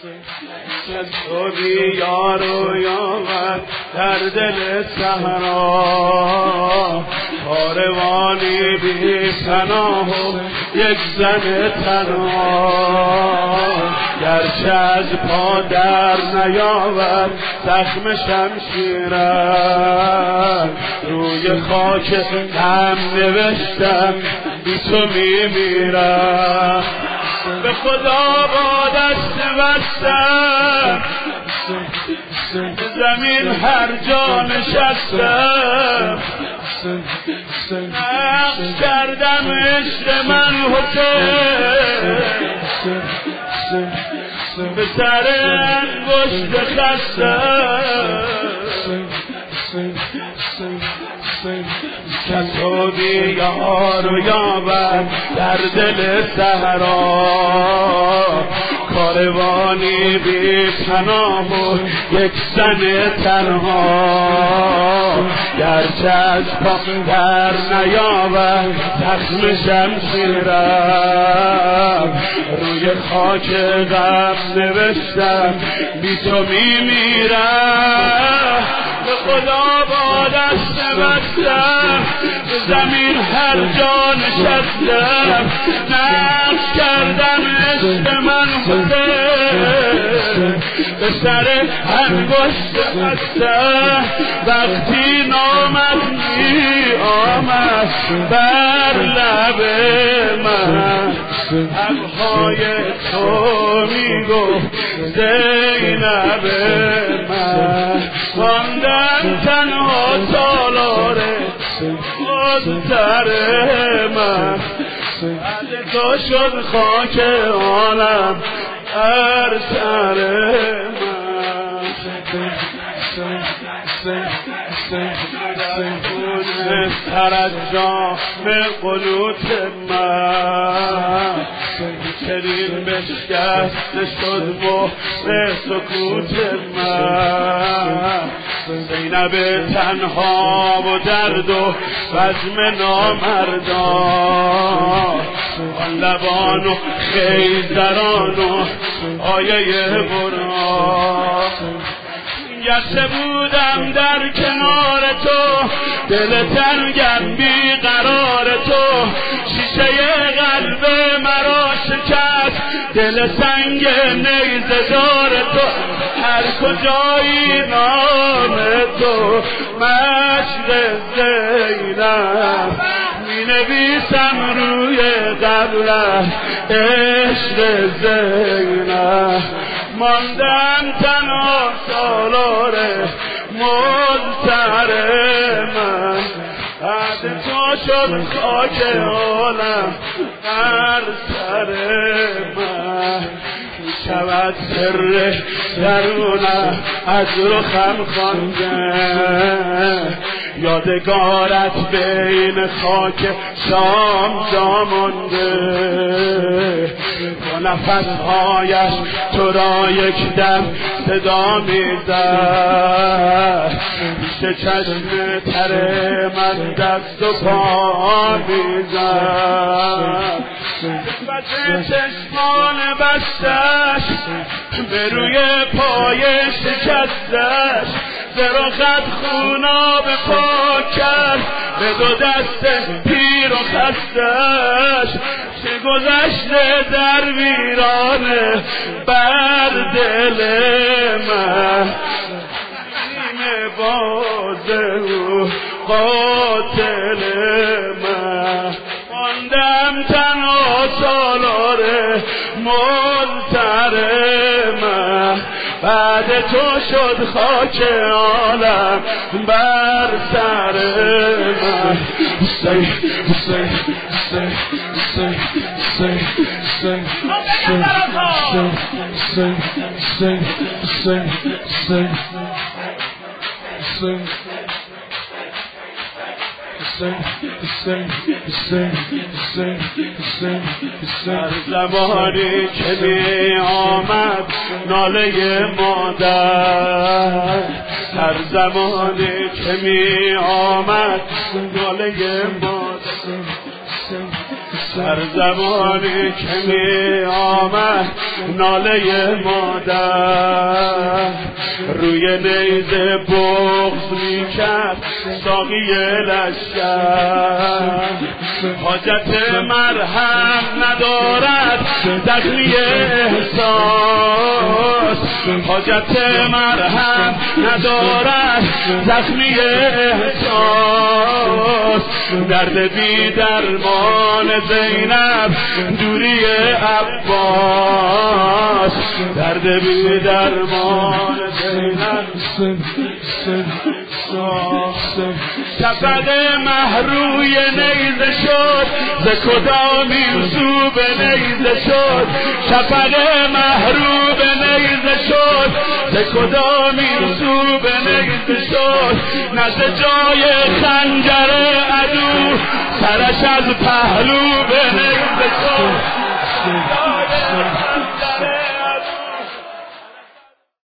تو بی یار و یاور در دل صحرا، کاروانی بی پناه و یک زن تنها، گرچه از پا در نیاورد زخم شمشیرم، روی خاک هم نوشتم بی تو میمیرم. به خدا با دست بستم زمین هر جا نشستم، نقش کردم عشق من حسین، به سر انگشت خستم. تو بی یار و یاور در دل صحرا، کاروانی بی پناه و یک زن تنها، گرچه از پا در نیاورد زخم شمشیرم، روی خاک غم نوشتم بی تو میمیرم. به خدا با دست بستم زمین هر جا نشستم، نقش کردم عشق من حسین، به سر انگشت خستم. وقتی نامت می آمد بر لب من، حرفهای تو می گفت زینب من، ماندم تنها سالار مضطر من، بعد تو شد خاک عالم بر سر من. ترجا به قنوت من، چنین بشکست شد مهر سکوت من. زینب تنها و درد و بزم نامردان، آن لبان و خیزران و آیه بران. گرچه بودم در کنار تو، دل تنگم بی قرار تو، شیشه قلب مرا شکست دل سنگ نیزه دار تو. هر کجایی نام تو، مشق زینب می نویسم روی قبرش عشق زینب. ماندم تنها سالار مضطر من، بعد تو شد خاک عالم بر سر من. شود سر درونم از رخم خوانده، یادگارت بین خاک شام جا مانده. با نفسهایش تو را یک دم صدا میزد، پیش چشم تر من دست و پا میزد. نسبت چشمان بستش به روی پای شکستش، زراخت خوناب پاک کرد به دو دست پیر و خستش. چه گذشته در ویرانه بر دل من، بازه و قاتل من. ماندم تنها سالار مضطر من، بعد تو شد خاک عالم بر سر من. حسین حسین حسین حسین حسین حسین حسین حسین حسین حسین هر زمانی که می آمد ناله مادر، هر زمانی که می آمد ناله مادر. در زمانی که می آمد ناله مادر روی نیزه بغض می کرد ساقی لشکر حاجت مرهم ندارد زخمی احساس حاجت مرهم ندارد زخمی احساس درد بی درمان زینب دوری عباس درد بی درمان زینب شفق محروی نیزه شد ز کدامین سو به نیزه شد شفق محرو به نیزه شد ز کدامین سو به نیزه شد نزد جای خنجر عدو سرش از پهلو به نیزه شد